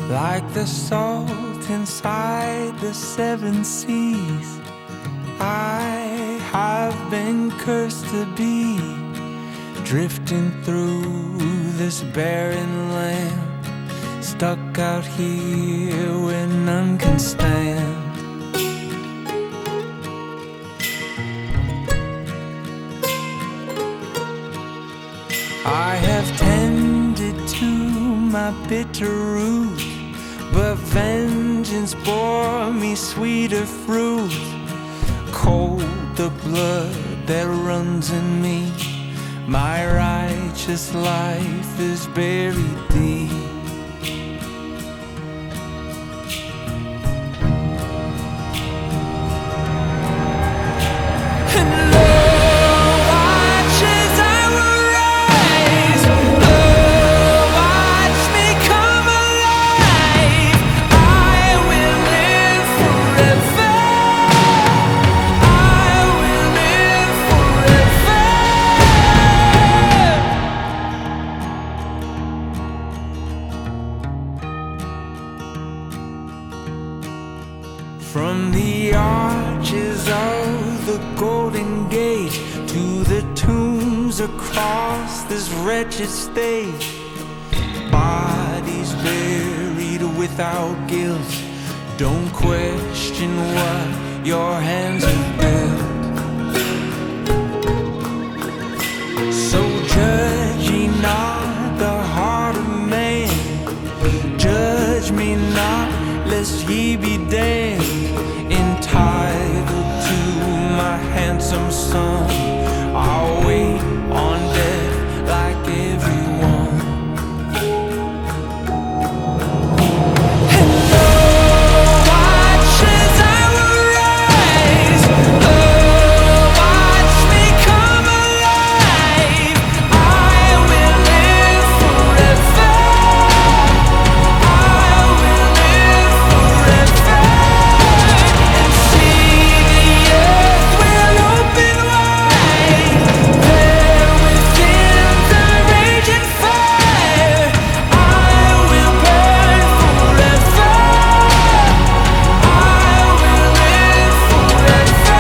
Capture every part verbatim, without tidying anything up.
Like the salt inside the seven seas, I have been cursed to be drifting through this barren land, stuck out here where none can stand. I have tended to my bitter root, but vengeance bore me sweeter fruit. Cold the blood that runs in me, my righteous life is buried deep. And Lord, watch as I will rise. Lord, watch me come alive. I will live forever. I will live forever. From the arches of the Golden Gate to the tombs across this wretched state, bodies buried without guilt. Don't question what your hands have built. So judge ye not the heart of man, judge me not lest ye be damned. Entitled to my handsome son, I'll wait on death like everyone. And Lord, watch as I will rise. Lord, watch me come alive. I will live forever. I will live forever. And see the earth will open wide. There within the raging fire, I will burn forever. I will live forever.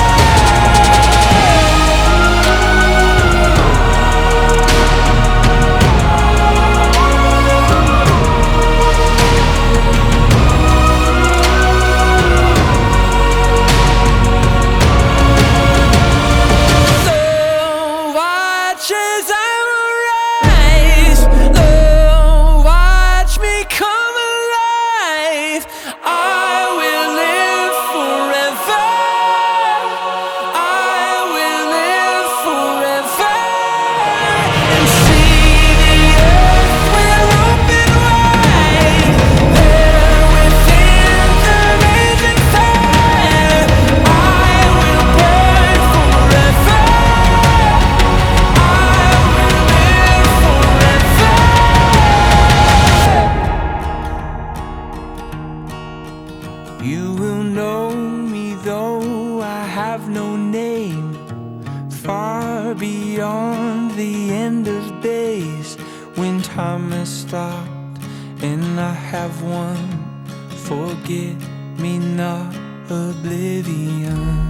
So watch as I will rise. Lord, watch me come alive. I will live forever. I will live forever. And see the earth will open wide. There within the raging fire, I will burn forever. I will live forever. You will know me though I have no name, far beyond the end of days, when time has stopped and I have won forget me not oblivion.